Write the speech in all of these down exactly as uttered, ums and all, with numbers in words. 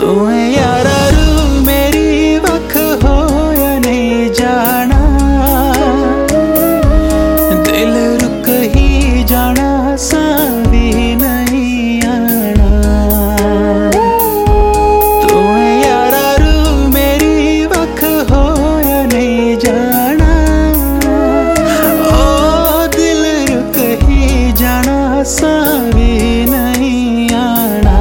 तू यारा रू मेरी वख हो या नहीं जाना, दिल रुक ही जाना सा भी नहीं आना। तू यारा रू मेरी वख हो या नहीं जाना, ओ दिल रुक ही जाना सा भी नहीं आना।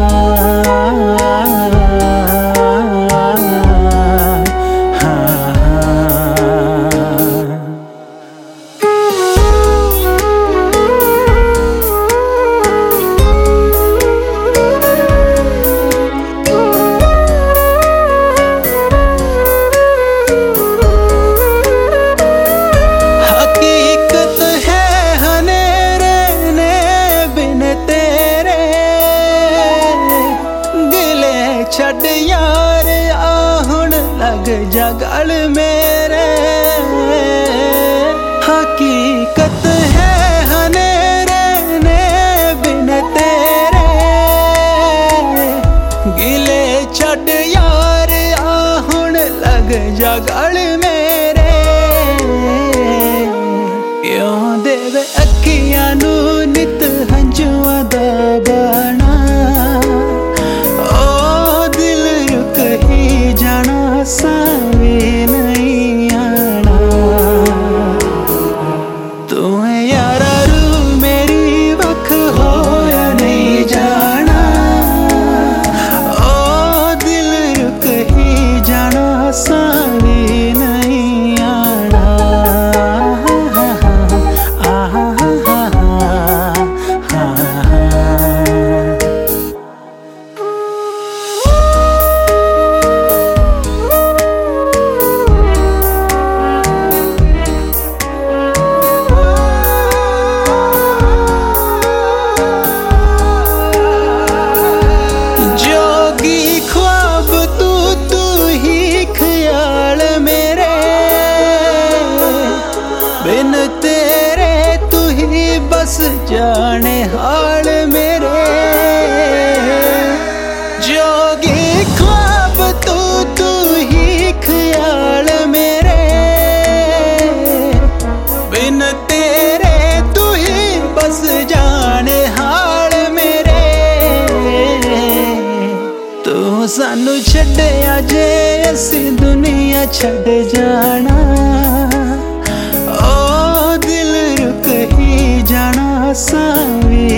छड़ यार आहुण लग जा गल मेरे, हकीकत है हनेरे ने बिन तेरे। गिले छड़ यार आहुण लग जा गल मेरे, क्यों देवे अखियां नू नित हंजुआं दा बाना। सा भी नहीं आना। तू यारा रू मेरी वख हो या नहीं जाना, ओ दिल रुक ही जाना सा भी नहीं आना। बिन तेरे तू ही बस जाने हाल मेरे, जोगी ख्वाब तू तू ही ख्याल मेरे। बिन तेरे तू ही बस जाने हाल मेरे, तू सानू छड्डिया जे असी दुनिया छड़ जाना, ओ दिल रुक ही जाना सा भी